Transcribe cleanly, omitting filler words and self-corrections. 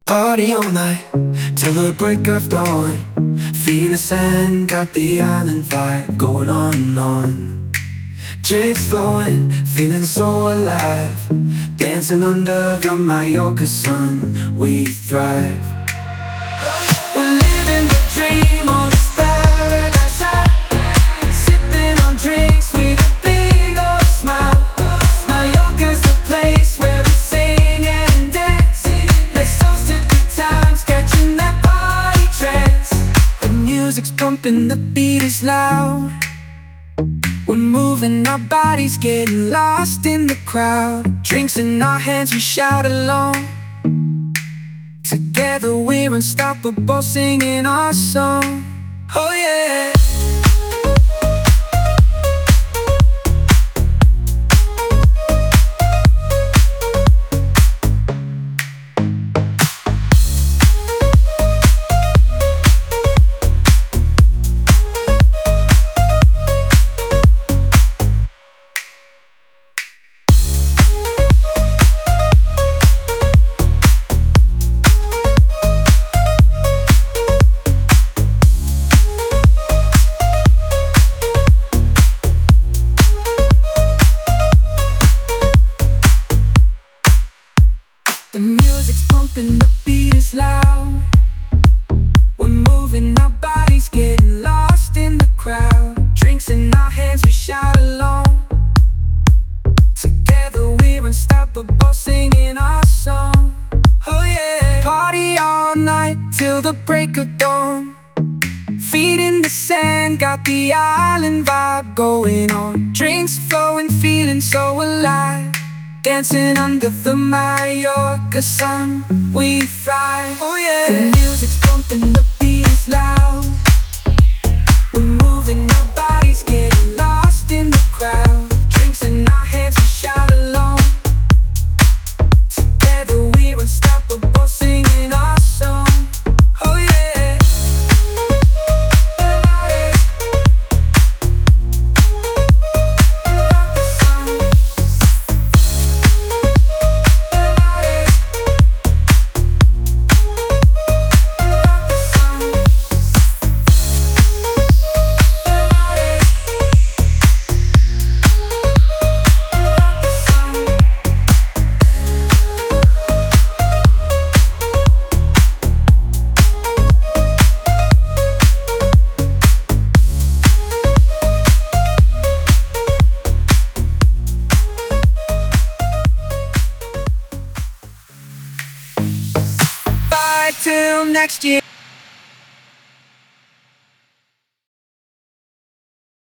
Party all night till the break of dawn. Feet in the sand, got the island vibe going on and on. Drinks flowing, feeling so alive. Dancing under the Mallorca sun, we thrive. We're living the dream on this paradise high, sipping on drinks with a big old smile. Mallorca's the place where we sing and dance. Let's toast to good times, catching that party trance. The music's pumping, the beat is loud. We're moving our bodies, getting lost in the crowd. Drinks in our hands, we shout along. Together we're unstoppable, singing our song. Oh yeah. The music's pumping, the beat is loud. We're moving our bodies, getting lost in the crowd. Drinks in our hands, we shout along. Together we're unstoppable, singing our song. Oh yeah. Party all night till the break of dawn. Feet in the sand, got the island vibe going on. Drinks flowing, feeling so alive. Dancing under the Mallorca sun, we thrive. Oh yeah. The music's pumping, the beat is loud. We're moving our bodies, getting lost in the crowd. Drinks in our hands, we shout along. Together we're unstoppable, singing our song. Oh yeah. Till next year.